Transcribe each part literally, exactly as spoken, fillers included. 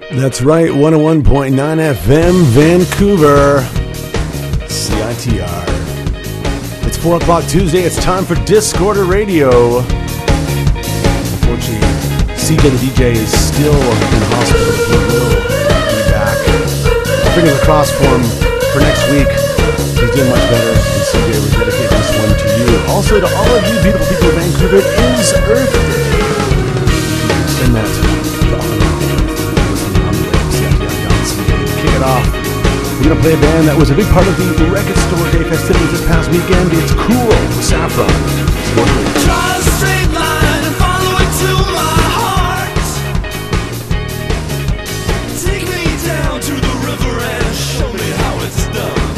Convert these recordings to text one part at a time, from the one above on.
That's right, one oh one point nine F M, Vancouver, C I T R. It's four o'clock Tuesday, it's time for Discorder Radio. Unfortunately, C J the D J is still in hospital, but he will be back. Fingers crossed for him for next week. He's doing much better, and C J, we're dedicating this one to you. Also, to all of you beautiful people of Vancouver, it is Earth Day. Send that to all of you. Kick it off. We're going to play a band that was a big part of the Record Store Day festivities this past weekend. It's Cool, Saffron. Draw a straight line and follow it to my heart. Take me down to the river and show me how it's done.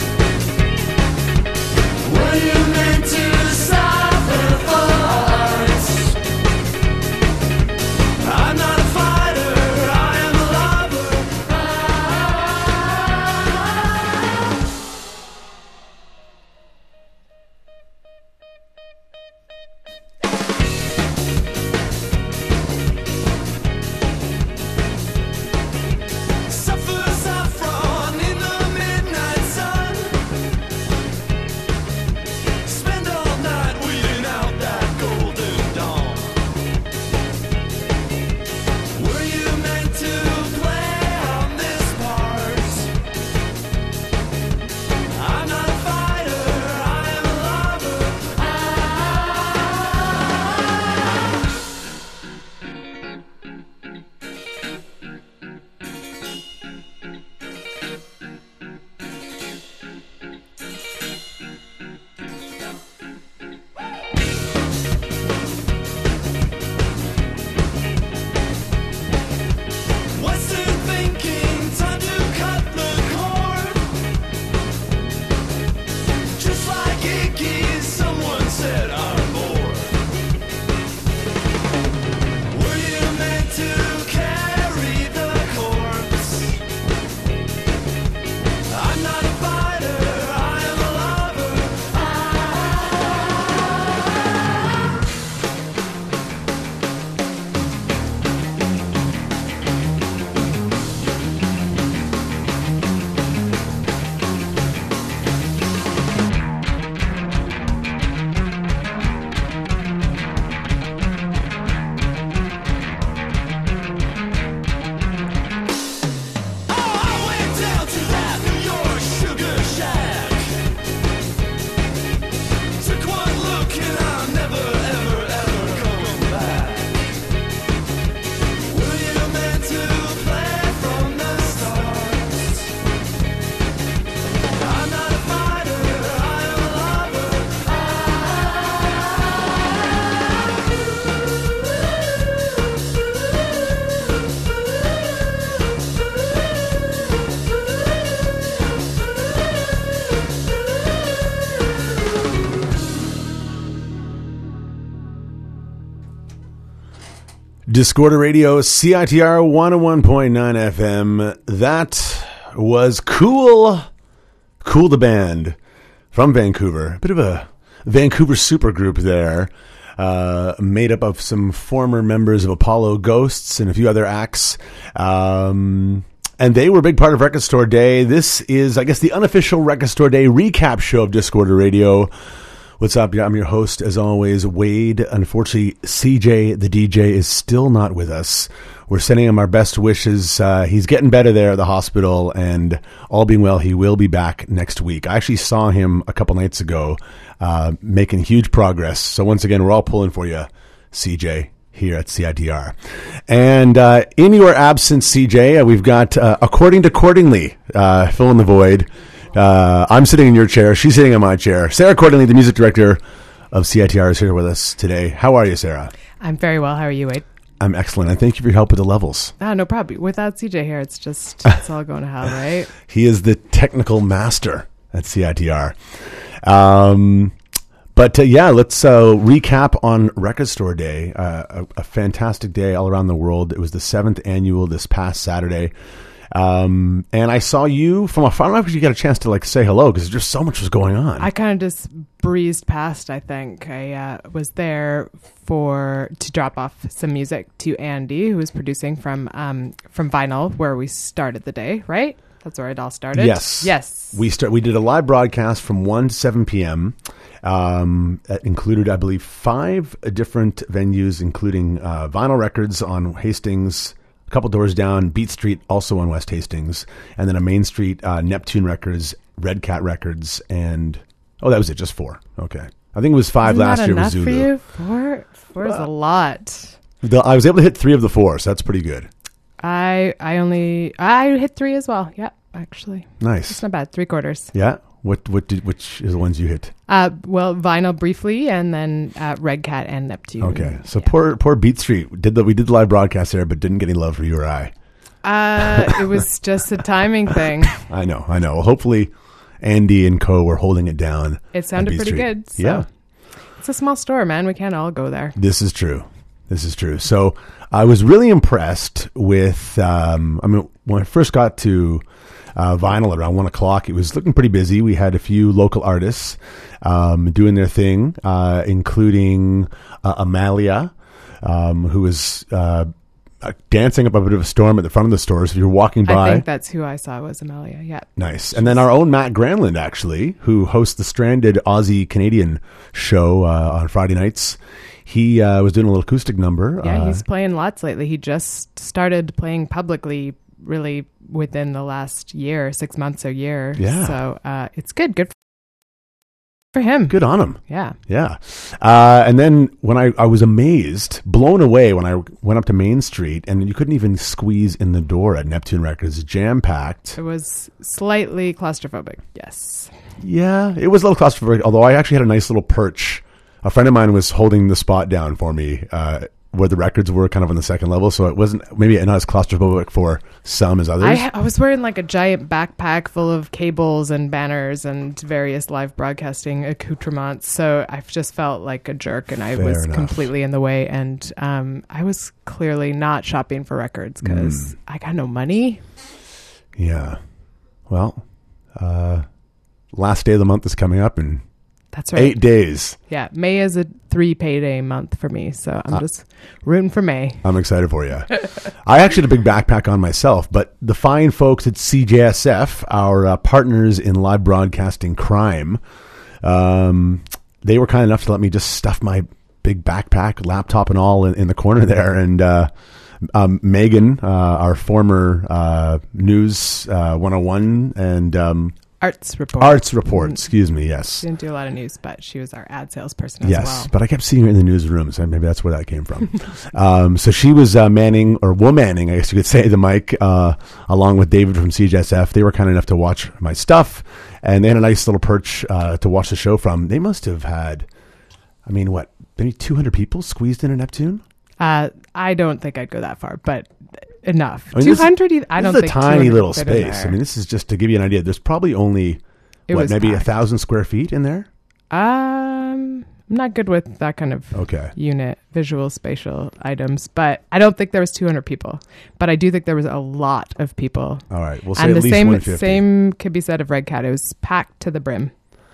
Were you meant to suffer for art? I'm not a fighter, I am a lover. Suffer saffron in the midnight sun. Spend all night weeding out that golden dawn. Were you meant to play on this part? I'm not a fighter, I am a lover. Western thinking, time to cut the cord. Just like Iggy, someone said I'm bored. Were you meant to carry the corpse? I'm not a fighter, I am a lover. Oh, I went down to that New York sugar shack. Took one look and I'm never, ever, ever coming back. Were you meant to play from the start? I'm not a fighter, I am a lover. Discorder Radio, C I T R one oh one point nine F M. That was Cool. Cool the band from Vancouver. A bit of a Vancouver supergroup there. Uh, made up of some former members of Apollo Ghosts and a few other acts. Um, and they were a big part of Record Store Day. This is, I guess, the unofficial Record Store Day recap show of Discorder Radio. What's up? I'm your host, as always, Wade. Unfortunately, C J, the D J, is still not with us. We're sending him our best wishes. Uh, he's getting better there at the hospital, and all being well, he will be back next week. I actually saw him a couple nights ago, uh, making huge progress. So once again, we're all pulling for you, C J, here at C I T R. And uh, in your absence, C J, uh, we've got, uh, according to Cordingly, uh, fill in the void. Uh, I'm sitting in your chair. She's sitting in my chair. Sarah Cordingly, the music director of C I T R, is here with us today. How are you, Sarah? I'm very well. How are you, Wade? I'm excellent. And thank you for your help with the levels. Ah, no problem. Without C J here, it's just, it's all going to hell, right? He is the technical master at C I T R. Um, but uh, yeah, let's uh, recap on Record Store Day. Uh, a, a fantastic day all around the world. It was the seventh annual this past Saturday. Um, and I saw you from afar. I don't know if you got a chance to like say hello because just so much was going on. I kind of just breezed past. I think I uh, was there for to drop off some music to Andy, who was producing from um, from Vinyl, where we started the day. Right, that's where it all started. Yes, yes. We start. We did a live broadcast from one to seven p.m. Um, that included, I believe, five different venues, including uh, Vinyl Records on Hastings. Couple doors down, Beat Street, also on West Hastings, and then a Main Street, uh, Neptune Records, Red Cat Records, and oh, that was it, just four. Okay, I think it was five Isn't last that year with enough Zulu. for you? Four, four is a lot. The, I was able to hit three of the four, so that's pretty good. I I only I hit three as well. Yeah, actually, Nice. it's not bad. Three quarters. Yeah. What what did which is the ones you hit? Uh, well, Vinyl briefly, and then uh, Red Cat and Neptune. Okay, so Yeah. poor poor Beat Street did the we did the live broadcast there, but didn't get any love for you or I. Uh, it was just a timing thing. I know, I know. Hopefully, Andy and Co were holding it down. It at sounded Beat pretty Street. good. So. Yeah. It's a small store, man. We can't all go there. This is true. This is true. So I was really impressed with, um, I mean, when I first got to uh, Vinyl around one o'clock, it was looking pretty busy. We had a few local artists um, doing their thing, uh, including uh, Amalia, um, who was uh, dancing up a bit of a storm at the front of the store. So if you're walking by. I think that's who I saw was Amalia. Yeah. Nice. And then our own Matt Granlund, actually, who hosts the Stranded Aussie-Canadian show uh, on Friday nights. He uh, was doing a little acoustic number. Yeah, uh, he's playing lots lately. He just started playing publicly really within the last year, six months or year. Yeah. So uh, it's good. Good for him. Good on him. Yeah. Yeah. Uh, and then when I, I was amazed, blown away when I went up to Main Street and you couldn't even squeeze in the door at Neptune Records, jam-packed. It was slightly claustrophobic. Yes. Yeah, it was a little claustrophobic, although I actually had a nice little perch. A friend of mine was holding the spot down for me uh, where the records were kind of on the second level, so it wasn't maybe not as claustrophobic for some as others. I, I was wearing like a giant backpack full of cables and banners and various live broadcasting accoutrements. So I just felt like a jerk and I Fair was enough. completely in the way. And um, I was clearly not shopping for records because Mm. I got no money. Yeah. Well, uh, last day of the month is coming up in That's right. eight days. Yeah. May is a three payday month for me. So I'm Uh, just rooting for May. I'm excited for you. I actually had a big backpack on myself, but the fine folks at C J S F, our uh, partners in live broadcasting crime, um, they were kind enough to let me just stuff my big backpack, laptop and all in, in the corner there. And uh, um, Megan, uh, our former uh, News uh, one oh one and um, Arts report. Arts report, excuse me, yes. She didn't do a lot of news, but she was our ad salesperson as Yes, well. but I kept seeing her in the newsroom, so maybe that's where that came from. um, so she was uh, manning, or womanning, I guess you could say, the mic, uh, along with David from C J S F. They were kind enough to watch my stuff, and they had a nice little perch uh, to watch the show from. They must have had, I mean, what, maybe two hundred people squeezed in a Neptune? Uh, I don't think I'd go that far, but enough. I mean, two this- hundred, e- I this don't is a think tiny two hundred little fit in space. there. I mean, this is just to give you an idea. There's probably only, It what, was maybe a packed. thousand square feet in there? Um, I'm not good with that kind of Okay. unit, visual, spatial items, but I don't think there was two hundred people. But I do think there was a lot of people. All right. We'll say And at the least same one hundred fifty. same could be said of Red Cat. It was packed to the brim.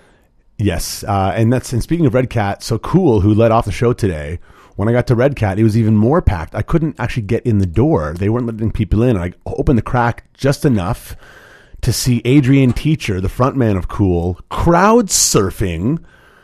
Yes, uh, and that's and speaking of Red Cat, so Cool, who led off the show today. When I got to Red Cat, it was even more packed. I couldn't actually get in the door; they weren't letting people in. I opened the crack just enough to see Adrian Teacher, the frontman of Cool, crowd surfing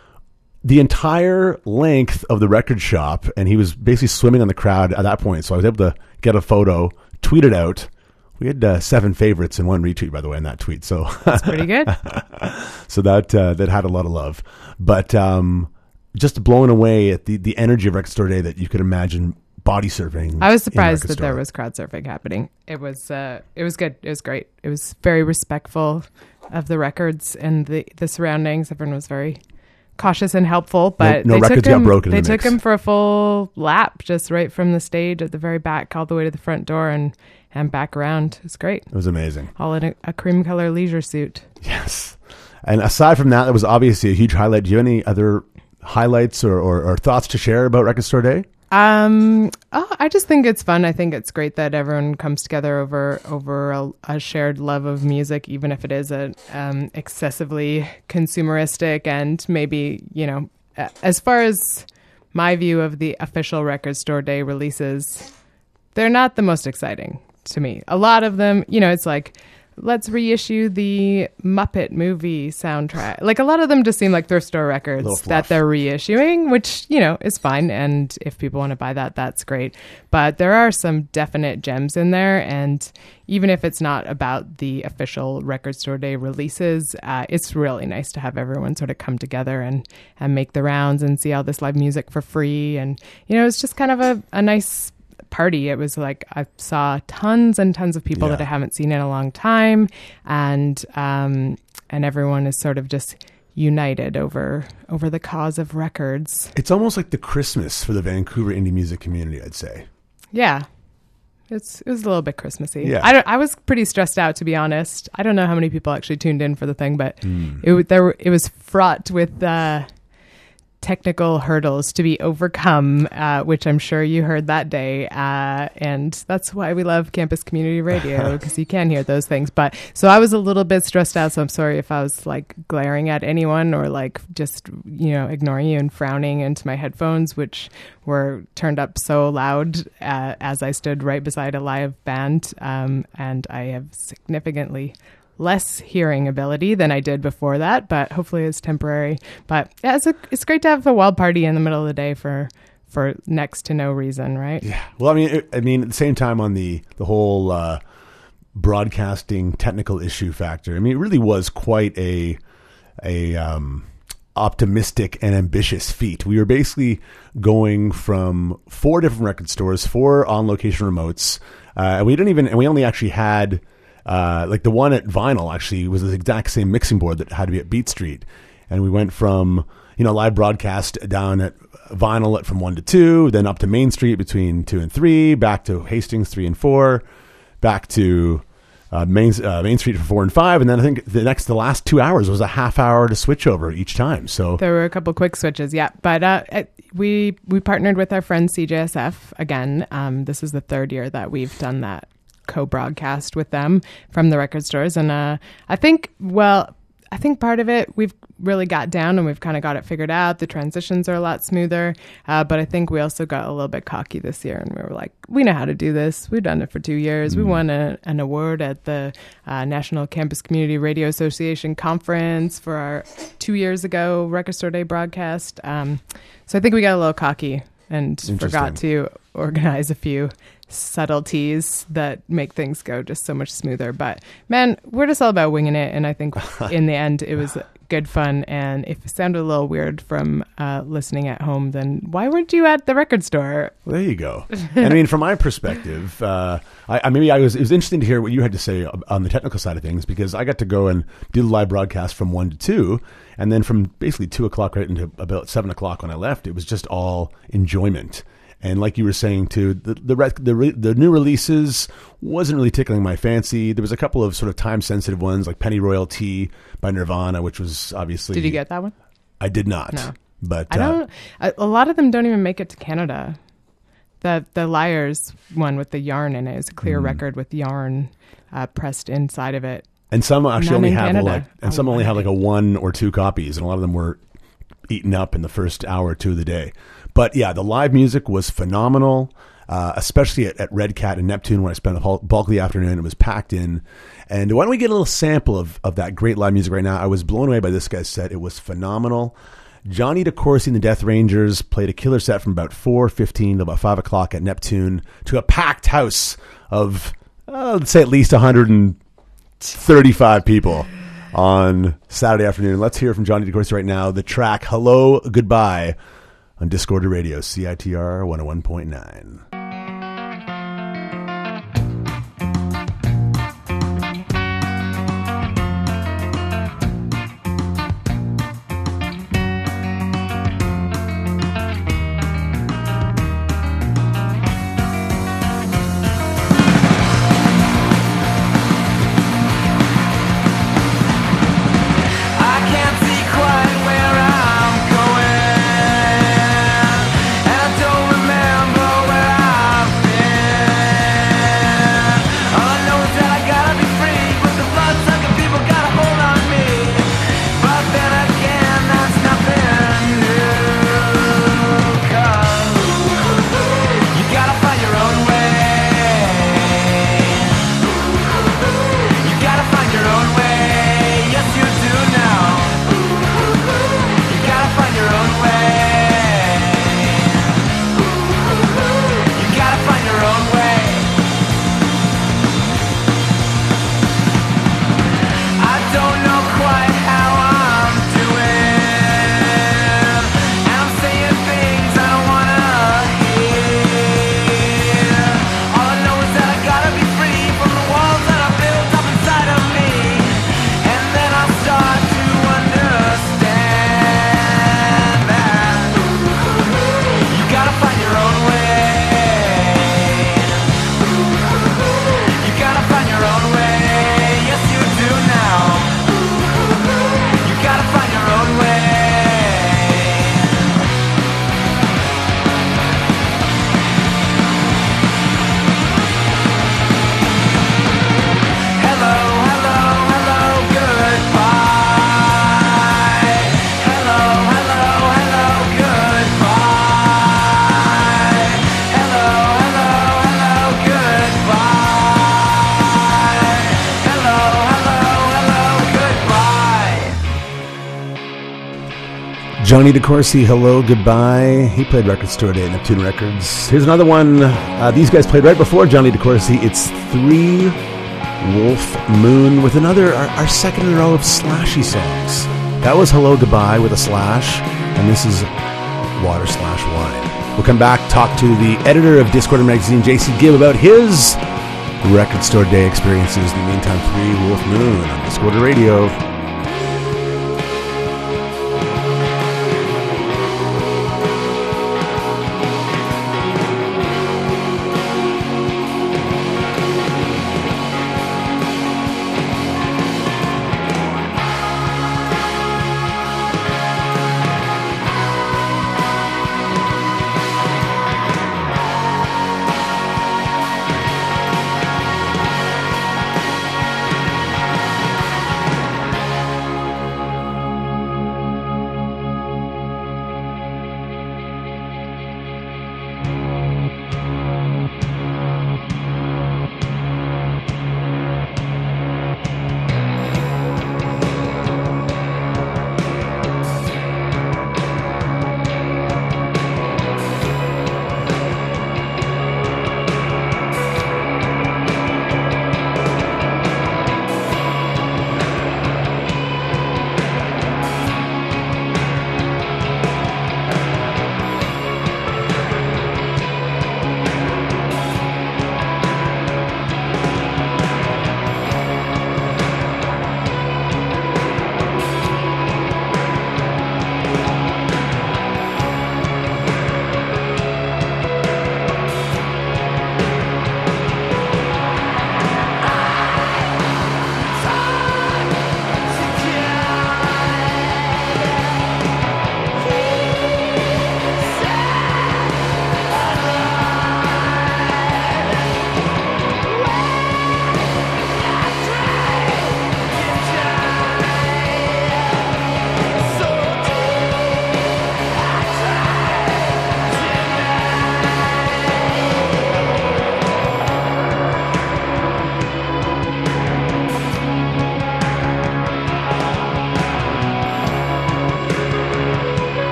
the entire length of the record shop, and he was basically swimming on the crowd at that point. So I was able to get a photo, tweet it out. We had uh, seven favorites and one retweet, by the way, in that tweet. So That's pretty good. so that uh, that had a lot of love, but um, just blown away at the, the energy of Record Store Day that you could imagine body surfing. I was in a surprised record that there store. was crowd surfing happening. It was uh, it was good. It was great. It was very respectful of the records and the, the surroundings. Everyone was very cautious and helpful, but no they records took got him, broken in They the took mix. him for a full lap, just right from the stage at the very back, all the way to the front door, and and back around. It was great. It was amazing. All in a, a cream color leisure suit. Yes. And aside from that, that was obviously a huge highlight. Do you have any other highlights or, or, or thoughts to share about Record Store Day? Um, oh, I just think it's fun. I think it's great that everyone comes together over over a, a shared love of music, even if it is a um, excessively consumeristic and maybe, you know, a- as far as my view of the official Record Store Day releases, they're not the most exciting to me. A lot of them, you know, it's like, let's reissue the Muppet movie soundtrack. Like, a lot of them just seem like thrift store records Little that fluff. they're reissuing, which, you know, is fine. And if people want to buy that, that's great. But there are some definite gems in there. And even if it's not about the official Record Store Day releases, uh, it's really nice to have everyone sort of come together and, and make the rounds and see all this live music for free. And, you know, it's just kind of a, a nice party. It was like I saw tons and tons of people Yeah. that I haven't seen in a long time, and um, and everyone is sort of just united over over the cause of records. It's almost like the Christmas for the Vancouver indie music community, I'd say. Yeah, it's it was a little bit Christmassy. Yeah. I don't, I was pretty stressed out, to be honest. I don't know how many people actually tuned in for the thing, but Mm. it w- there were, it was fraught with uh, technical hurdles to be overcome, uh, which I'm sure you heard that day. Uh, and that's why we love campus community radio, because you can hear those things. But so I was a little bit stressed out. So I'm sorry if I was like glaring at anyone or like just, you know, ignoring you and frowning into my headphones, which were turned up so loud uh, as I stood right beside a live band. Um, and I have significantly less hearing ability than I did before that, but hopefully it's temporary. But yeah, it's a, it's great to have a wild party in the middle of the day for for next to no reason, right? Yeah. Well, I mean, it, I mean, at the same time, on the the whole uh, broadcasting technical issue factor, I mean, it really was quite a a um, optimistic and ambitious feat. We were basically going from four different record stores, four on location remotes, uh, and we didn't even, and we only actually had. Uh, like the one at Vinyl actually was the exact same mixing board that had to be at Beat Street. And we went from, you know, live broadcast down at Vinyl at from one to two, then up to Main Street between two and three, back to Hastings three and four, back to uh, Main, uh, Main Street for four and five. And then I think the next, the last two hours was a half hour to switch over each time. So There were a couple quick switches, yeah. But uh, it- we we partnered with our friend C J S F again. Um, this is the third year that we've done that co-broadcast with them from the record stores, and uh, I think, well, I think part of it we've really got down and we've kind of got it figured out. The transitions are a lot smoother, uh, but I think we also got a little bit cocky this year, and we were like, we know how to do this. We've done it for two years. We won a, an award at the uh, National Campus Community Radio Association conference for our two years ago Record Store Day broadcast. Um, so I think we got a little cocky and forgot to organize a few subtleties that make things go just so much smoother. But man, we're just all about winging it, and I think in the end it was good fun. And if it sounded a little weird from uh, listening at home, then why weren't you at the record store? Well, there you go. And I mean, from my perspective, uh, I, I maybe I was it was interesting to hear what you had to say on the technical side of things, because I got to go and do the live broadcast from one to two, and then from basically two o'clock right into about seven o'clock when I left, it was just all enjoyment. And like you were saying too, the the rec- the, re- the new releases wasn't really tickling my fancy. There was a couple of sort of time sensitive ones like Penny Royalty by Nirvana, which was obviously. Did you get that one? I did not. No. But I uh, don't. A, a lot of them don't even make it to Canada. The the Liars one with the yarn in it is a clear Mm. record with yarn uh, pressed inside of it. and some actually None only in have a, Canada. like, and Oh, some only wow. have like a one or two copies, and a lot of them were eaten up in the first hour or two of the day. But yeah, the live music was phenomenal, uh, especially at, at Red Cat and Neptune, where I spent the whole- bulk of the afternoon. It was packed in. And why don't we get a little sample of, of that great live music right now? I was blown away by this guy's set. It was phenomenal. Johnny DeCourcy and the Death Rangers played a killer set from about four fifteen to about five o'clock at Neptune to a packed house of, uh, let's say, at least one hundred thirty-five people on Saturday afternoon. Let's hear from Johnny DeCourcy right now. The track Hello, Goodbye on Discorder Radio, C I T R one oh one point nine. I can't see quite where I'm going, and I don't remember Johnny DeCourcy, Hello, Goodbye. He played Record Store Day at Neptune Records. Here's another one. Uh, these guys played right before Johnny DeCourcy. It's Three Wolf Moon with another, our, our second in a row of slashy songs. That was Hello, Goodbye with a slash, and this is Water Slash Wine. We'll come back, talk to the editor of Discorder Magazine, J C Gibb, about his Record Store Day experiences. In the meantime, Three Wolf Moon on Discorder Radio.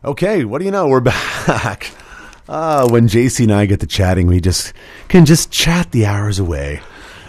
Okay, what do you know? We're back. Uh, when J C and I get to chatting, we just can just chat the hours away.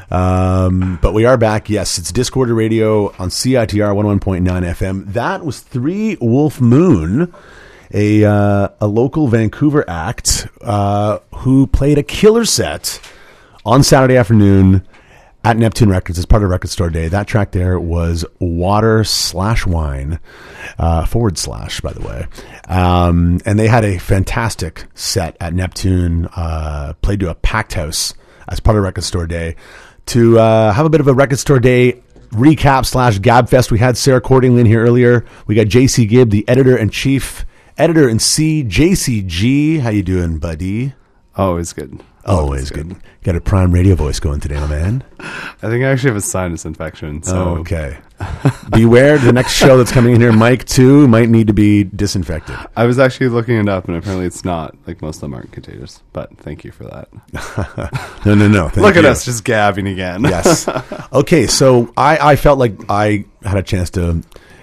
Um, but we are back. Yes, it's Discorder Radio on C I T R one oh one point nine F M. That was Three Wolf Moon, a uh, a local Vancouver act uh, who played a killer set on Saturday afternoon at Neptune Records as part of Record Store Day. That track there was Water slash Wine, uh, forward slash, by the way. Um, and they had a fantastic set at Neptune, uh, played to a packed house as part of Record Store Day. To uh, have a bit of a Record Store Day recap slash Gabfest, we had Sarah Cordingly in here earlier. We got J C Gibb, the editor-in-chief, editor-in-C, J C G. How you doing, buddy? Always good. Always good. good. Got a prime radio voice going today, my man. I think I actually have a sinus infection. So. Oh, okay. Beware, the next show that's coming in here, Mike two, might need to be disinfected. I was actually looking it up, and apparently it's not. Like, most of them aren't contagious. But thank you for that. no, no, no. Look you. at us just gabbing again. Yes. Okay, so I, I felt like I had a chance to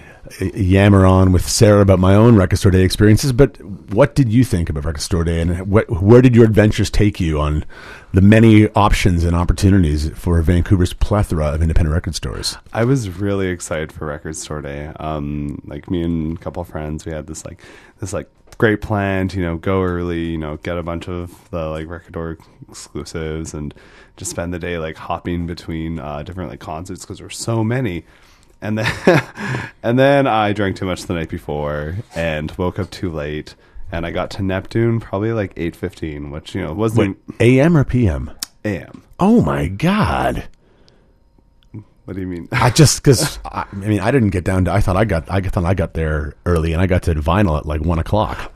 yammer on with Sarah about my own Record Store Day experiences, but what did you think about Record Store Day, and what, where did your adventures take you on the many options and opportunities for Vancouver's plethora of independent record stores? I was really excited for Record Store Day. Um, like me and a couple of friends, we had this like this like great plan to, you know, go early, you know, get a bunch of the like record store exclusives, and just spend the day like hopping between uh, different like concerts because there were so many. And then, and then I drank too much the night before and woke up too late. And I got to Neptune probably like eight fifteen, which, you know, wasn't... Wait, A M or P M? A M. Oh, my God. What do you mean? I just, because, I, I mean, I didn't get down to... I thought I got I thought I got there early, and I got to Vinyl at like one o'clock.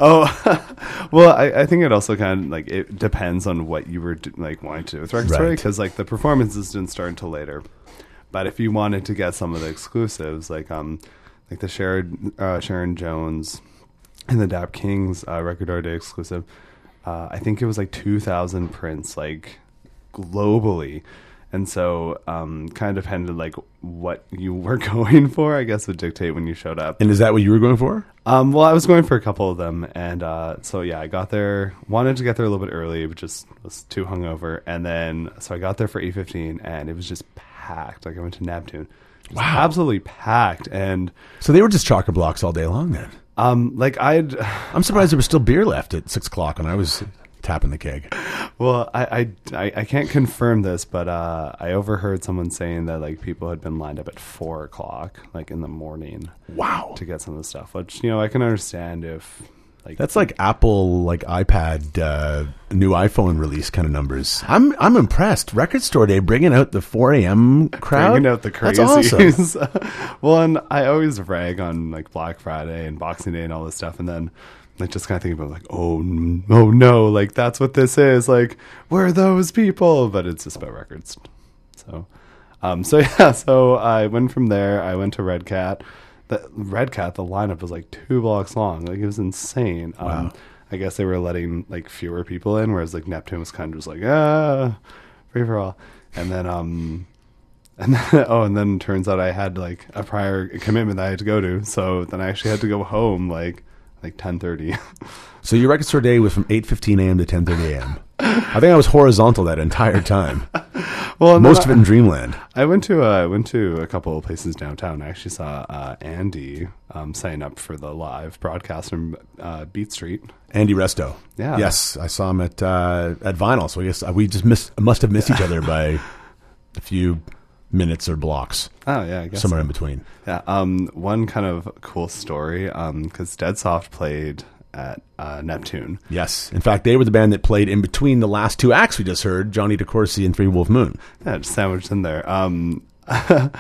Oh, well, I, I think it also kind of, like, it depends on what you were, like, wanting to do with Record Store Day, because, like, the performances didn't start until later. But if you wanted to get some of the exclusives, like um, like the Sharon, uh, Sharon Jones and the Dap Kings uh, Record Store Day exclusive, uh, I think it was like two thousand prints, like globally. And so um, kind of depended like what you were going for, I guess, would dictate when you showed up. And is that what you were going for? Um, well, I was going for a couple of them. And uh, so, yeah, I got there, wanted to get there a little bit early, but just was too hungover. And then, so I got there for eight fifteen, and it was just packed. Like, I went to Neptune. It was Wow. absolutely packed. And So they were just chocker blocks all day long then. um, like, I'd... I'm surprised there was still beer left at six o'clock when I was tapping the keg. Well, I, I, I, I can't confirm this, but uh, I overheard someone saying that, like, people had been lined up at four o'clock, like, in the morning. Wow. To get some of the stuff, which, you know, I can understand if... Like, That's like Apple, like iPad, uh, new iPhone release kind of numbers. I'm I'm impressed. Record Store Day bringing out the four a.m. crowd. Bringing out the That's crazies. awesome. Well, and I always rag on like Black Friday and Boxing Day and all this stuff, and then like just kind of think about like, oh, n- oh no, like that's what this is. Like, we're those people, but it's just about records. So, um, so yeah, so I went from there. I went to Red Cat. The Red Cat, the lineup was like two blocks long. Like, it was insane. Wow. Um, I guess they were letting like fewer people in, whereas like Neptune was kind of just like, ah, free for all. And then, um, and then, oh, and then it turns out I had like a prior commitment that I had to go to. So then I actually had to go home like, like ten thirty. So your Record Store Day was from eight fifteen a.m. to ten thirty a.m. I think I was horizontal that entire time. Well, Most of it in Dreamland. I went to uh, I went to a couple of places downtown. I actually saw uh, Andy um, sign up for the live broadcast from uh, Beat Street. Andy Resto. Yeah. Yes, I saw him at uh, at Vinyl. So I guess we just miss, must have missed each other by a few minutes or blocks. Oh yeah, I guess Somewhere so. in between. Yeah. Um, one kind of cool story because Dead Soft played at uh, Neptune. Yes. In fact, they were the band that played in between the last two acts we just heard, Johnny DeCourcy and Three Wolf Moon. Yeah, just sandwiched in there. Um, uh,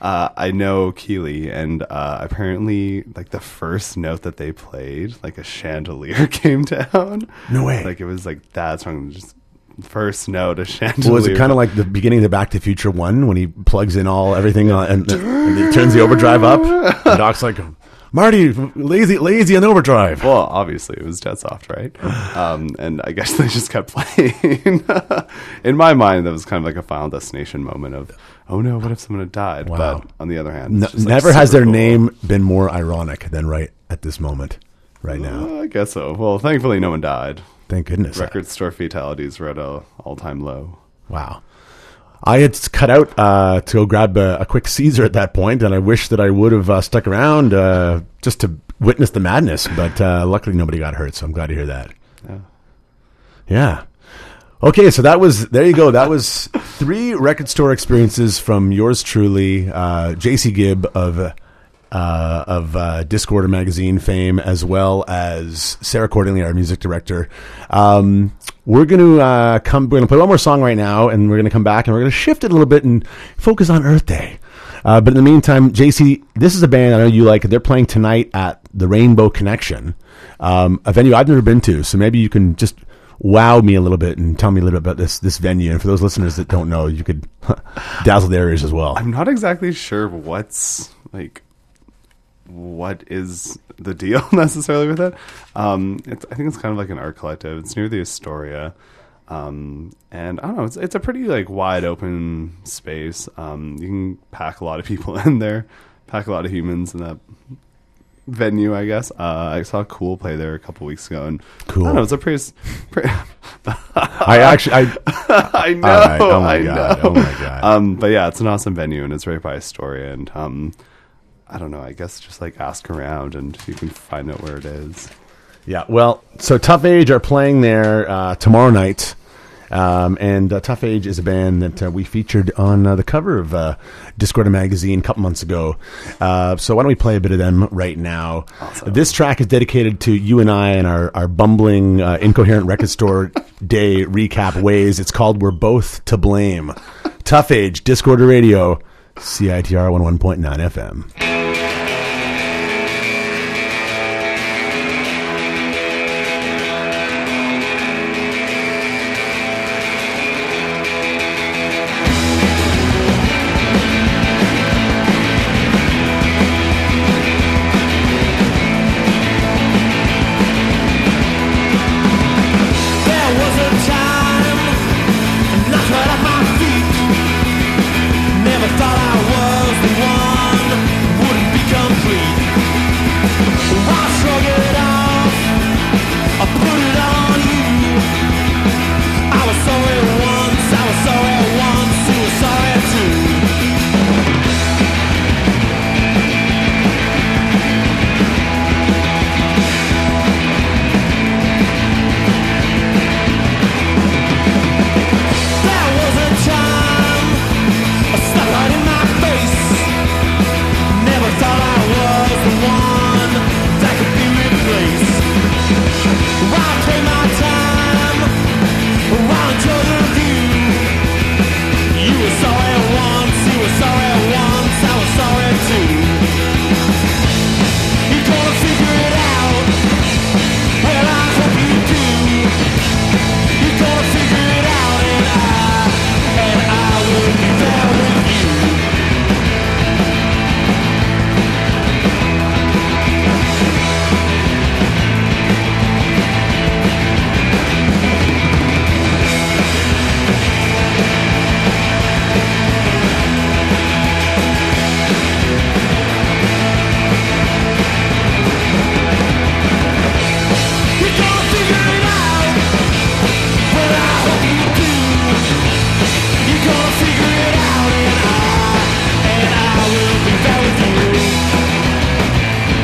I know Keeley, and uh, apparently, like the first note that they played, like a chandelier came down. No way. Like it was like that song, just first note, a chandelier. Well, was it kind of like the beginning of the Back to the Future one when he plugs in all everything on, and, and he turns the overdrive up? And Doc's like, Marty, lazy, lazy on overdrive. Well, obviously it was Dead Soft, right? Um, and I guess they just kept playing. In my mind, that was kind of like a Final Destination moment of, oh no, what if someone had died? Wow. But on the other hand, No, it's just, like, never has super their cool. name been more ironic than right at this moment. right now. Uh, I guess so. Well, thankfully, no one died. Thank goodness. Record store fatalities were at a all-time low. Wow. I had cut out uh, to go grab a, a quick Caesar at that point, and I wish that I would have uh, stuck around uh, just to witness the madness. But uh, luckily, nobody got hurt, so I'm glad to hear that. Yeah. Yeah. Okay, so that was, there you go. That was three record store experiences from yours truly, uh, J C Gibb of uh, of uh, Discorder magazine fame, as well as Sarah Cordingley, our music director. Um, we're going to uh, come. We're going to play one more song right now, and we're going to come back and we're going to shift it a little bit and focus on Earth Day. Uh, but in the meantime, J C, this is a band I know you like. They're playing tonight at the Rainbow Connection, um, a venue I've never been to. So maybe you can just wow me a little bit and tell me a little bit about this this venue. And for those listeners that don't know, you could dazzle their ears as well. I'm not exactly sure what's like what is the deal necessarily with it. Um, it's, I think it's kind of like an art collective. It's near the Astoria, um, and I don't know. It's it's a pretty like wide open space. Um, you can pack a lot of people in there, pack a lot of humans in that venue, I guess. Uh, I saw Cool play there a couple weeks ago, and Cool. I don't know, it's a pretty. pretty I actually, I, I know, All right. Oh my I God. know. Oh my God. Um, but yeah, it's an awesome venue, and it's right by Astoria, and um, I don't know. I guess just like ask around, and you can find out where it is. yeah. Well, so Tough Age are playing there uh, tomorrow night. Um, and uh, Tough Age is a band that uh, we featured on uh, the cover of uh, Discorder magazine a couple months ago. Uh, so why don't we play a bit of them right now? Awesome. This track is dedicated to you and I and our, our bumbling, uh, incoherent record store day recap ways. It's called We're Both to Blame. Tough Age, Discorder Radio, C I T R one oh one point nine F M. There was a time, knocked right off my feet. Never thought I was the one, wouldn't be complete. I shrug it off, I put it on you. I was sorry once, I was sorry once, you were sorry too. There was a time, a spotlight in my face. Never thought I was the one that could be replaced. I played my time, I enjoyed the view. You were sorry once, you were sorry once, I was sorry too. You're gonna figure it out, well I hope you do. You're gonna figure it out, and I, and I will be there with you. You're gonna figure it out, well I hope you do. You're gonna figure it out, and I, and I will be there with you.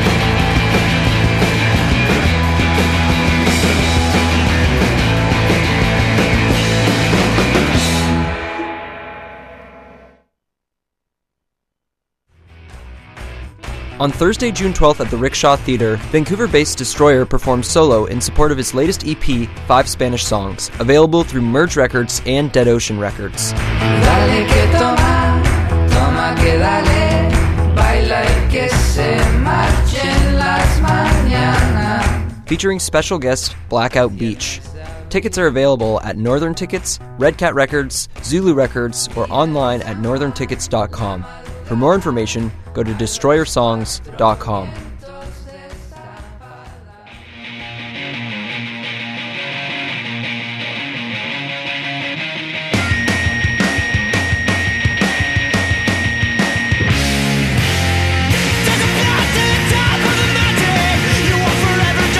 On Thursday, June twelfth at the Rickshaw Theatre, Vancouver-based Destroyer performs solo in support of his latest E P, Five Spanish Songs, available through Merge Records and Dead Ocean Records. Dale que toma, toma que dale, baila y que se marchen las mañanas. Featuring special guest Blackout Beach. Tickets are available at Northern Tickets, Red Cat Records, Zulu Records, or online at northern tickets dot com. For more information, go to destroyer songs dot com. There's a path to the top of the mountain. You walk forever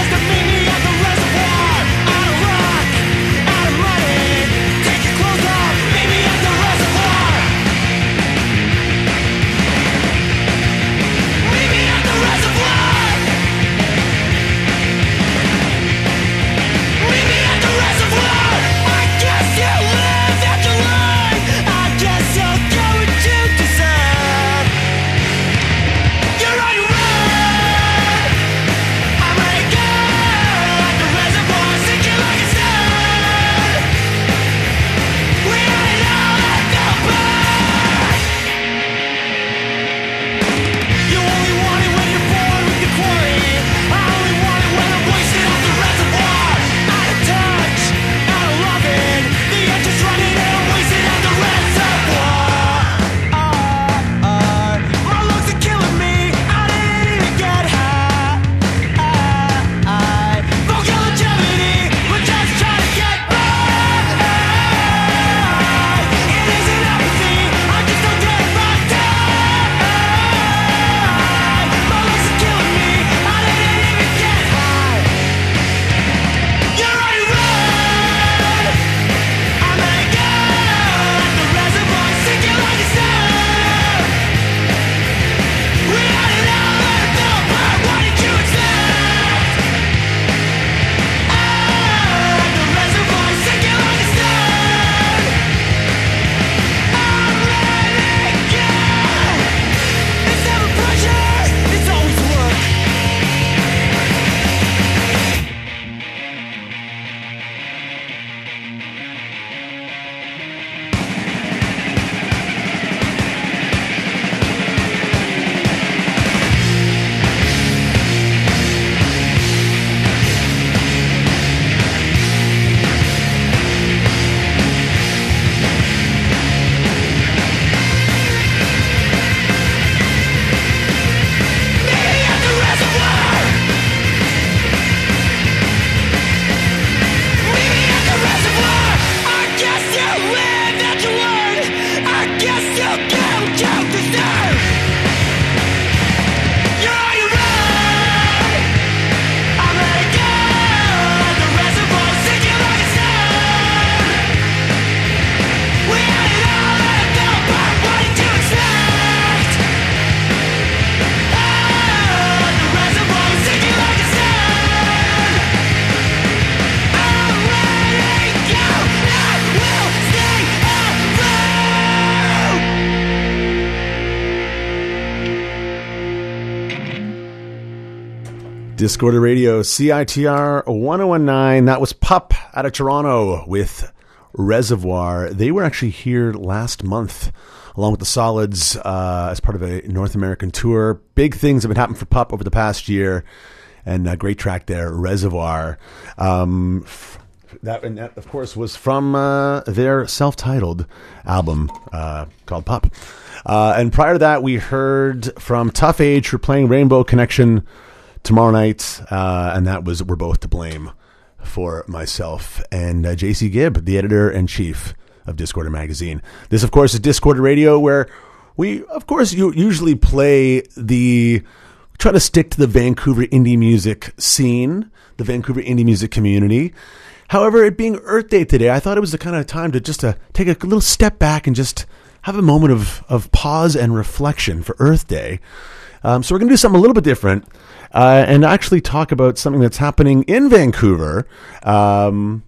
Discorder Radio, C I T R one oh one point nine. That was Pup out of Toronto with Reservoir. They were actually here last month, along with the Solids, uh, as part of a North American tour. Big things have been happening for Pup over the past year, and a great track there, Reservoir. Um, that, and that, of course, was from uh, their self-titled album uh, called Pup. Uh, and prior to that, we heard from Tough Age for playing Rainbow Connection tomorrow night, uh, and that was We're Both to Blame for myself and uh, J C Gibb, the editor-in-chief of Discorder Magazine. This, of course, is Discorder Radio, where we, of course, you usually play the... try to stick to the Vancouver indie music scene, the Vancouver indie music community. However, it being Earth Day today, I thought it was the kind of time to just uh, take a little step back and just have a moment of, of pause and reflection for Earth Day. Um, so we're going to do something a little bit different uh, and actually talk about something that's happening in Vancouver um,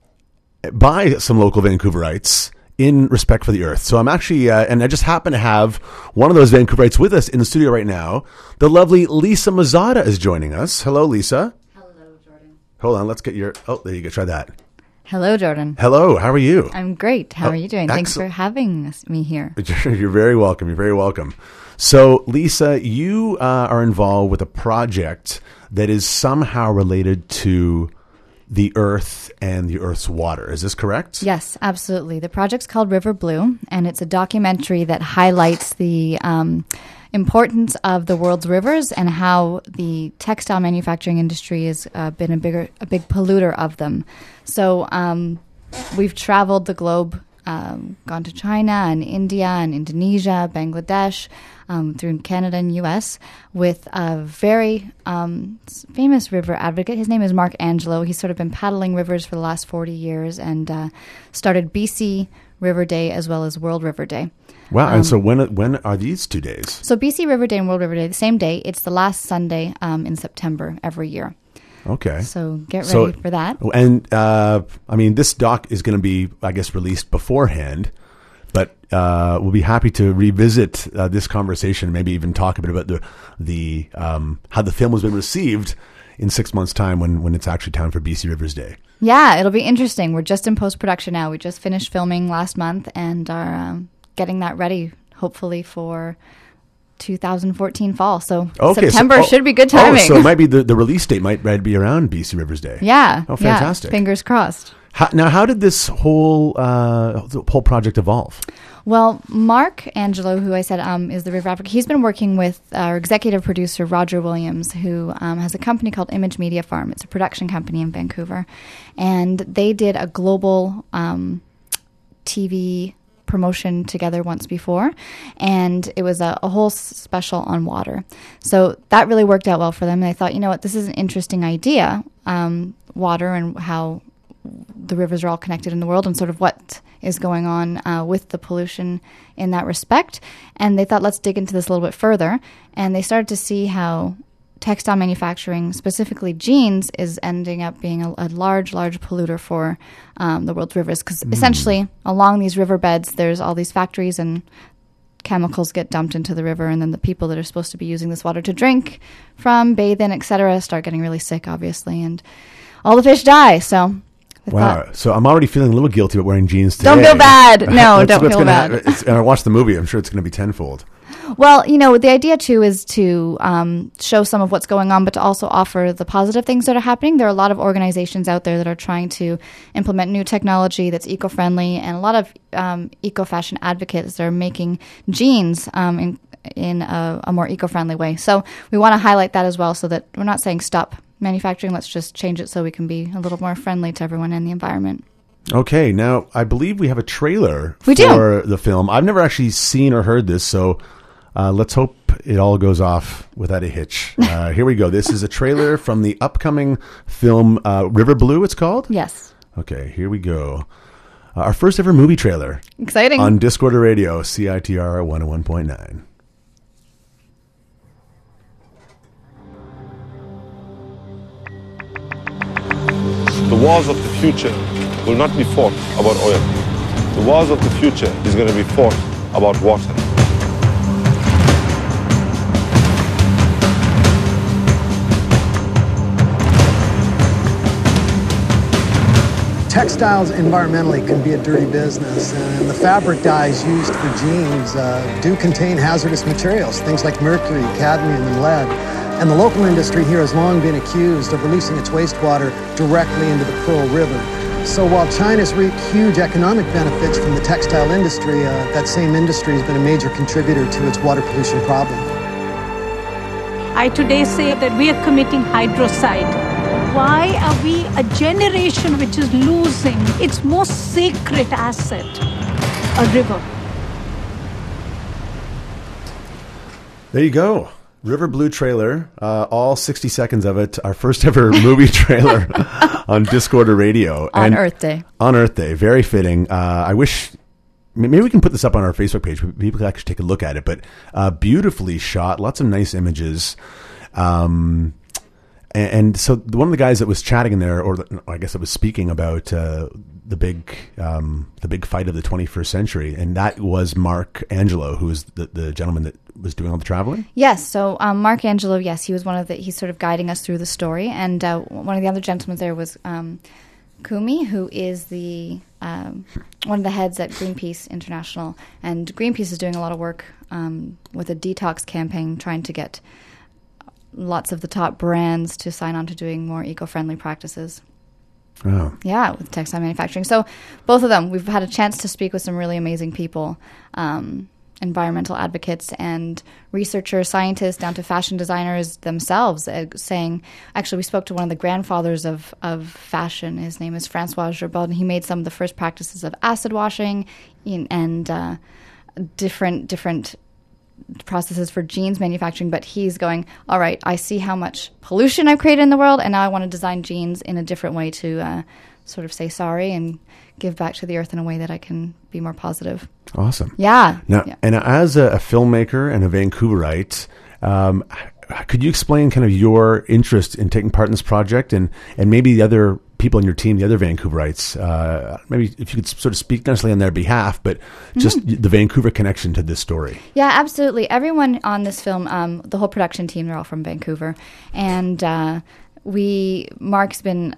by some local Vancouverites in respect for the Earth. So I'm actually, uh, and I just happen to have one of those Vancouverites with us in the studio right now. The lovely Lisa Mazzotta is joining us. Hello, Lisa. Hello, Jordan. Hold on, let's get your, oh, there you go, try that. Hello, Jordan. Hello, how are you? I'm great. How Oh, are you doing? Thanks for excellent. having us, me here. You're very welcome. You're very welcome. So, Lisa, you uh, are involved with a project that is somehow related to the Earth and the Earth's water. Is this correct? Yes, absolutely. The project's called River Blue, and it's a documentary that highlights the um, importance of the world's rivers and how the textile manufacturing industry has uh, been a bigger, a big polluter of them. So um, we've traveled the globe, um, gone to China and India and Indonesia, Bangladesh, um, through Canada and U S with a very um, famous river advocate. His name is Mark Angelo. He's sort of been paddling rivers for the last forty years and uh, started B C River Day as well as World River Day. Wow. Um, and so when when are these two days? So B C River Day and World River Day, the same day. It's the last Sunday um, in September every year. Okay. So get ready So- for that. And, uh, I mean, this doc is going to be, I guess, released beforehand, but uh, we'll be happy to revisit uh, this conversation, maybe even talk a bit about the the um, how the film has been received in six months' time when, when it's actually time for B C Rivers Day. Yeah, it'll be interesting. We're just in post-production now. We just finished filming last month and are um, getting that ready, hopefully, for two thousand fourteen fall. So Okay, so- September oh, should be good Oh, timing. so it might be the, the release date might, might be around B C Rivers Day. yeah. Oh, fantastic. Yeah, fingers crossed. How, now, how did this whole uh, the whole project evolve? Well, Mark Angelo, who I said um, is the river advocate, he's been working with our executive producer, Roger Williams, who um, has a company called Image Media Farm. It's a production company in Vancouver. And they did a global um, T V promotion together once before. And it was a, a whole s- special on water. So that really worked out well for them. And they thought, you know what, this is an interesting idea, um, water and how the rivers are all connected in the world and sort of what is going on uh, with the pollution in that respect. And they thought, let's dig into this a little bit further. And they started to see how textile manufacturing, specifically jeans, is ending up being a, a large, large polluter for um, the world's rivers. Because essentially, along these riverbeds, there's all these factories and chemicals get dumped into the river, and then the people that are supposed to be using this water to drink from, bathe in, et cetera, start getting really sick, obviously, and all the fish die. So I Wow. thought, So I'm already feeling a little guilty about wearing jeans today. Don't feel bad. No, That's don't what's feel gonna bad. happen. It's- And I watched the movie. I'm sure it's going to be tenfold. well, you know, the idea too is to um, show some of what's going on, but to also offer the positive things that are happening. There are a lot of organizations out there that are trying to implement new technology that's eco-friendly, and a lot of um, eco-fashion advocates that are making jeans um, in in a, a more eco-friendly way. So we want to highlight that as well, so that we're not saying stop manufacturing. Let's just change it so we can be a little more friendly to everyone and the environment. Okay, now I believe we have a trailer We do. for the film. I've never actually seen or heard this, so uh, let's hope it all goes off without a hitch. Uh, here we go. This is a trailer from the upcoming film uh, River Blue, it's called? Yes. Okay, here we go. Uh, our first ever movie trailer Exciting. on Discorder Radio, C I T R one oh one point nine. The wars of the future will not be fought about oil. The wars of the future is going to be fought about water. textiles environmentally can be a dirty business, and the fabric dyes used for jeans uh, do contain hazardous materials, things like mercury, cadmium, and lead. And the local industry here has long been accused of releasing its wastewater directly into the Pearl River. So while China's reaped huge economic benefits from the textile industry, uh, that same industry has been a major contributor to its water pollution problem. I today say that we are committing hydrocide. Why are we a generation which is losing its most sacred asset, a river? There you go. River Blue trailer, uh, all sixty seconds of it, our first ever movie trailer on Discorder Radio. On and Earth Day. On Earth Day. Very fitting. Uh, I wish... Maybe we can put this up on our Facebook page. People can actually take a look at it. But uh, beautifully shot, lots of nice images. Um, and, and so one of the guys that was chatting in there, or the, I guess it was speaking about uh, the big um, the big fight of the twenty-first century, and that was Mark Angelo, who was the, the gentleman that was doing all the traveling. Yes. So um, Mark Angelo, yes, he was one of the. He's sort of guiding us through the story, and uh, one of the other gentlemen there was um, Kumi, who is the um, one of the heads at Greenpeace International, and Greenpeace is doing a lot of work um, with a detox campaign, trying to get lots of the top brands to sign on to doing more eco-friendly practices. Oh. Yeah, with textile manufacturing. So both of them, we've had a chance to speak with some really amazing people, um, environmental advocates and researchers, scientists, down to fashion designers themselves, uh, saying, actually, we spoke to one of the grandfathers of, of fashion. His name is Francois Gerbald, and he made some of the first practices of acid washing in, and uh, different different processes for jeans manufacturing. But he's going, all right, I see how much pollution I've created in the world, and now I want to design jeans in a different way to uh, sort of say sorry and give back to the earth in a way that I can be more positive. Awesome. Yeah. Now, yeah. and as a, a filmmaker and a Vancouverite, um, could you explain kind of your interest in taking part in this project, and, and maybe the other people on your team, the other Vancouverites, uh, maybe if you could sort of speak not necessarily on their behalf, but just mm-hmm. the Vancouver connection to this story. Yeah, absolutely. Everyone on this film, um, the whole production team, they're all from Vancouver. And uh, we, Mark's been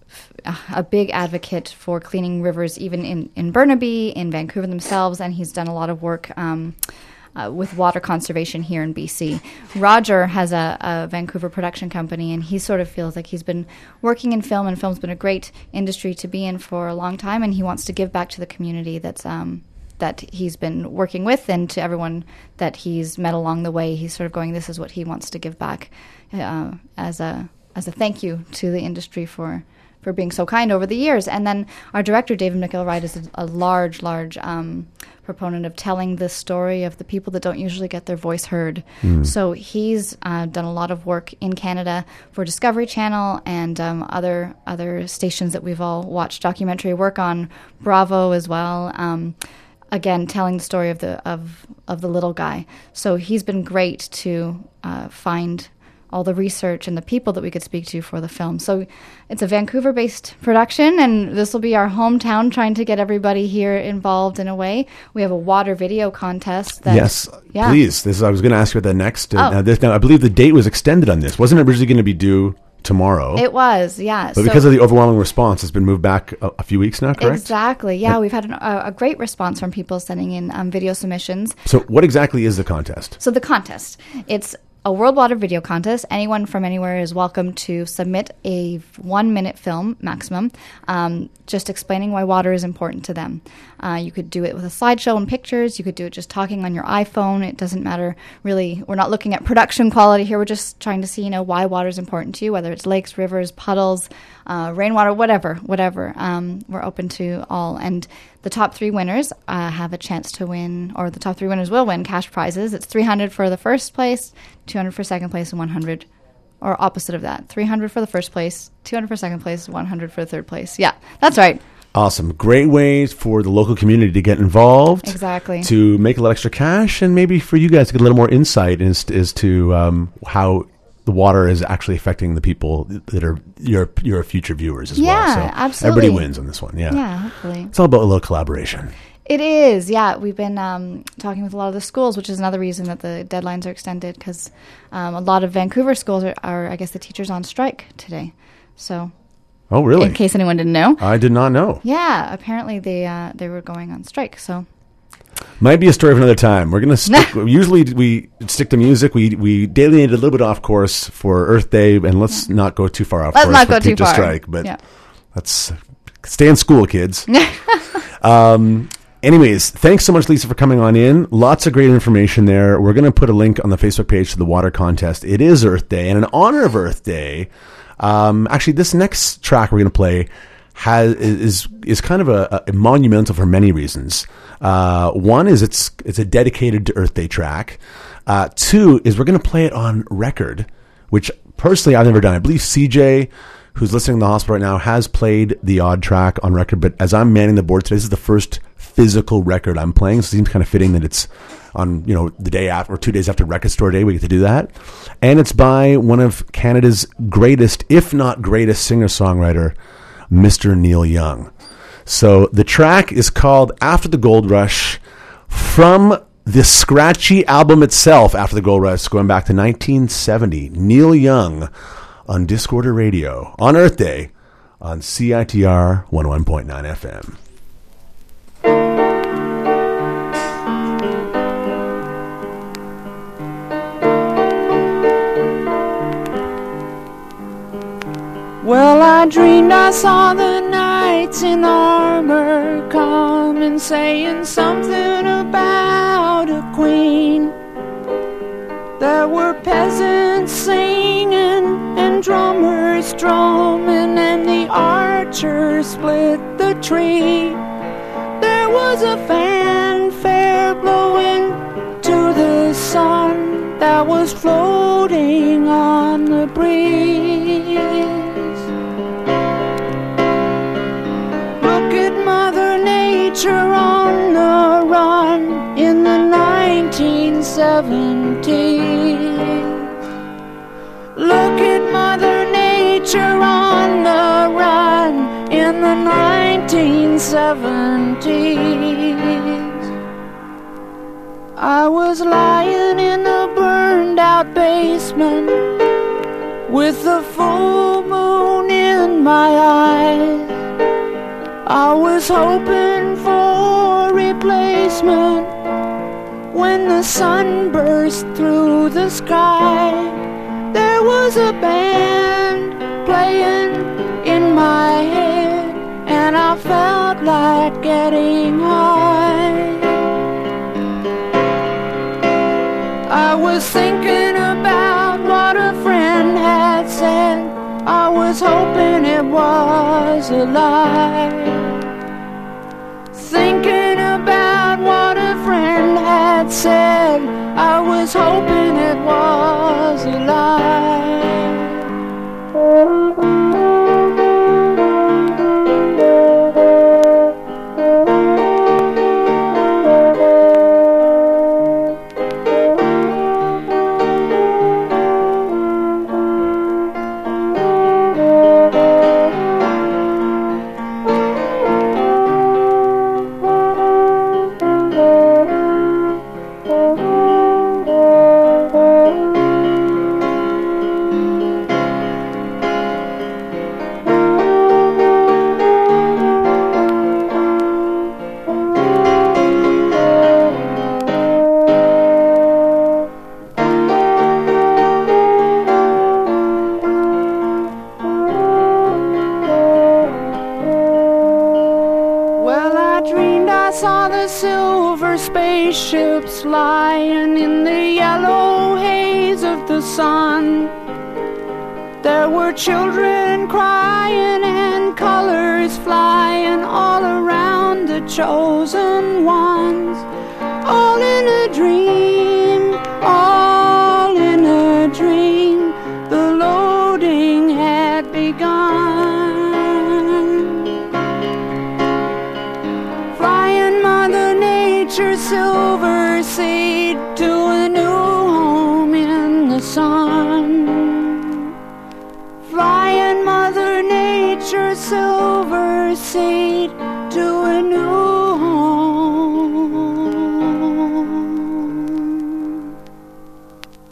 a big advocate for cleaning rivers, even in, in Burnaby, in Vancouver themselves, and he's done a lot of work um, uh, with water conservation here in B C. Roger has a, a Vancouver production company, and he sort of feels like he's been working in film, and film's been a great industry to be in for a long time, and he wants to give back to the community that's um, that he's been working with, and to everyone that he's met along the way. He's sort of going, this is what he wants to give back uh, as a as a thank you to the industry for for being so kind over the years. And then our director, David McIlwright, is a, a large, large um, proponent of telling the story of the people that don't usually get their voice heard. Mm. So he's uh, done a lot of work in Canada for Discovery Channel and um, other other stations that we've all watched documentary work on, Bravo as well. Um, again, telling the story of the of of the little guy. So he's been great to uh, find all the research and the people that we could speak to for the film. So it's a Vancouver-based production, and this will be our hometown, trying to get everybody here involved in a way. We have a water video contest. That, yes, yeah. please. This is, I was going to ask you about that next. Oh. Uh, this, now, I believe the date was extended on this. Wasn't it originally going to be due tomorrow? It was, yeah. But so, because of the overwhelming response, it's been moved back a, a few weeks now, correct? Exactly, yeah. We've had an, a, a great response from people sending in um, video submissions. So what exactly is the contest? So the contest, it's a World Water Video Contest. Anyone from anywhere is welcome to submit a one-minute film, maximum, um, just explaining why water is important to them. Uh, you could do it with a slideshow and pictures. You could do it just talking on your iPhone. It doesn't matter, really. We're not looking at production quality here. We're just trying to see, you know, why water is important to you, whether it's lakes, rivers, puddles, uh, rainwater, whatever, whatever. Um, we're open to all. And the top three winners uh, have a chance to win, or the top three winners will win cash prizes. It's three hundred for the first place, two hundred for second place, and one hundred, or opposite of that. three hundred for the first place, two hundred for second place, one hundred for the third place. Yeah, that's right. Awesome. Great ways for the local community to get involved. Exactly. To make a little extra cash, and maybe for you guys to get a little more insight as, as to um, how the water is actually affecting the people that are your your future viewers as yeah, well. Yeah, so absolutely. Everybody wins on this one. Yeah. Yeah, hopefully. It's all about a little collaboration. It is, yeah. We've been um, talking with a lot of the schools, which is another reason that the deadlines are extended, because um, a lot of Vancouver schools are, are, I guess, the teachers on strike today. So Oh, really? In case anyone didn't know. I did not know. Yeah, apparently they uh, they were going on strike. So might be a story for another time. We're gonna stick. Usually we stick to music. We we delineated a little bit off course for Earth Day, and let's not go too far off Let's course not for go too Teacher far. Strike. But Yeah. let's stay in school, kids. um. Anyways, thanks so much, Lisa, for coming on in. Lots of great information there. We're going to put a link on the Facebook page to the water contest. It is Earth Day, and in honor of Earth Day, um, actually, this next track we're going to play has is is kind of a, a monumental for many reasons. Uh, one is it's it's a dedicated to Earth Day track. Uh, two is we're going to play it on record, which personally I've never done. I believe C J, who's listening in the hospital right now, has played the odd track on record. But as I'm manning the board today, this is the first physical record I'm playing. So it seems kind of fitting that it's on, you know, the day after or two days after Record Store Day, we get to do that. And it's by one of Canada's greatest, if not greatest, singer-songwriter, Mister Neil Young. So the track is called After the Gold Rush, from the scratchy album itself, After the Gold Rush, going back to nineteen seventy. Neil Young on Discorder Radio on Earth Day on C I T R one oh one point nine F M. Well, I dreamed I saw the knights in armor coming, saying something about a queen. There were peasants singing and drummers drumming, and the archers split the tree. There was a fanfare blowing to the sun that was floating on the breeze. Look at Mother Nature on the run in the nineteen seventies. Look at Mother Nature on the run in the nineteen seventies. I was lying in a burned out basement with the full moon in my eyes. I was hoping for replacement when the sun burst through the sky. There was a band playing in my head, and I felt like getting high. I was thinking about what a friend had said. I was hoping it was a lie. Thinking about what a friend had said, I was hoping it was a lie. Spaceships lying in the yellow haze of the sun. There were children crying and colors flying all around the chosen ones. All in a dream, all in a dream, the loading had begun. Flying Mother Nature's silver seed to a new home in the sun. Flying Mother Nature's silver seed to a new home.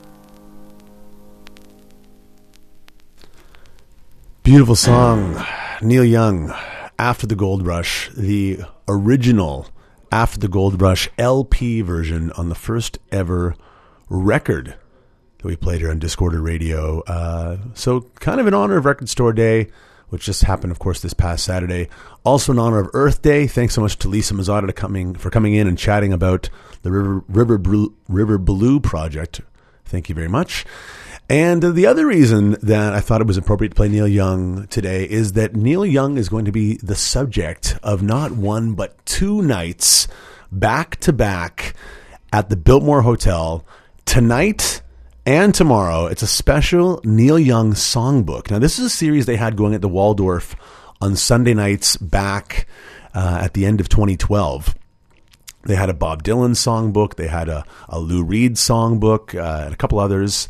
Beautiful song. Neil Young, After the Gold Rush, the original After the Gold Rush L P version on the first ever record that we played here on Discorder Radio. Uh, so kind of in honor of Record Store Day, which just happened, of course, this past Saturday. Also in honor of Earth Day. Thanks so much to Lisa Mazzata to coming, for coming in and chatting about the River, River, Blue, River Blue project. Thank you very much. And the other reason that I thought it was appropriate to play Neil Young today is that Neil Young is going to be the subject of not one but two nights back to back at the Biltmore Hotel tonight and tomorrow. It's a special Neil Young songbook. Now, this is a series they had going at the Waldorf on Sunday nights back uh, at the end of twenty twelve. They had a Bob Dylan songbook. They had a, a Lou Reed songbook uh, and a couple others.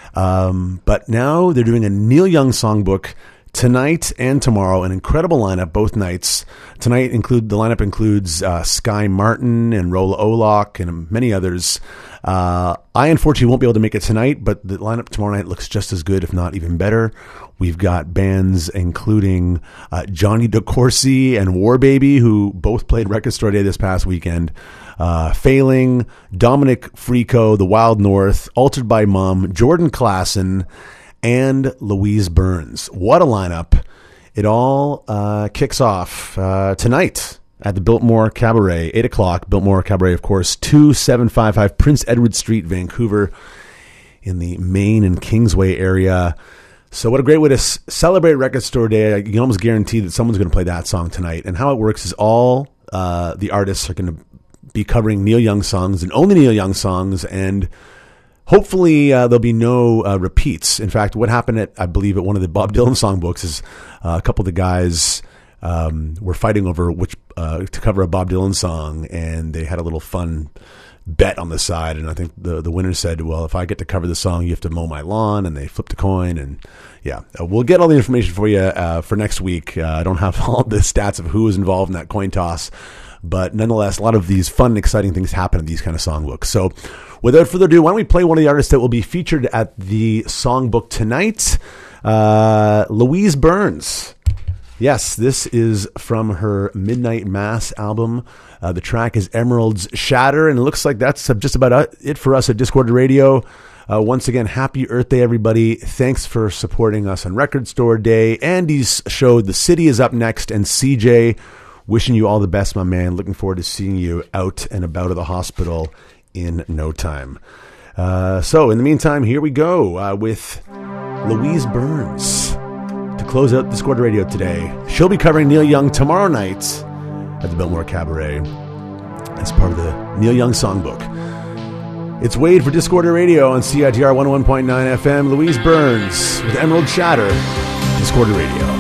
Um, but now they're doing a Neil Young songbook tonight and tomorrow. An incredible lineup both nights. Tonight include the lineup includes uh, Sky Martin and Rolla Olak and many others. Uh, I unfortunately won't be able to make it tonight, but the lineup tomorrow night looks just as good, if not even better. We've got bands including uh, Johnny DeCourcy and War Baby, who both played Record Store Day this past weekend. Uh, Failing, Dominic Frico, The Wild North, Altered by Mom, Jordan Klassen, and Louise Burns. What a lineup. It all uh, kicks off uh, tonight at the Biltmore Cabaret, eight o'clock. Biltmore Cabaret, of course, two seven five five Prince Edward Street, Vancouver, in the Main and Kingsway area. So what a great way to s- celebrate Record Store Day. You can almost guarantee that someone's going to play that song tonight. And how it works is all uh, the artists are going to be covering Neil Young songs and only Neil Young songs, and hopefully uh, there'll be no uh, repeats. In fact, what happened at, I believe, at one of the Bob Dylan songbooks is uh, a couple of the guys um, were fighting over which uh, to cover a Bob Dylan song, and they had a little fun bet on the side, and I think the the winner said, well, if I get to cover the song, you have to mow my lawn, and they flipped a coin, and yeah, uh, we'll get all the information for you uh, for next week. Uh, I don't have all the stats of who was involved in that coin toss, but nonetheless, a lot of these fun, exciting things happen in these kind of songbooks. So without further ado, why don't we play one of the artists that will be featured at the songbook tonight, uh, Louise Burns. Yes, this is from her Midnight Mass album. Uh, the track is Emerald's Shatter, and it looks like that's just about it for us at Discord Radio. Uh, once again, happy Earth Day, everybody. Thanks for supporting us on Record Store Day. Andy's show, The City, is up next, and C J, wishing you all the best, my man. Looking forward to seeing you out and about of the hospital in no time. Uh, so, in the meantime, here we go uh, with Louise Burns to close out Discord Radio today. She'll be covering Neil Young tomorrow night at the Biltmore Cabaret as part of the Neil Young Songbook. It's Wade for Discorder Radio on C I T R one oh one point nine F M. Louise Burns with Emerald Shatter, Discorder Radio.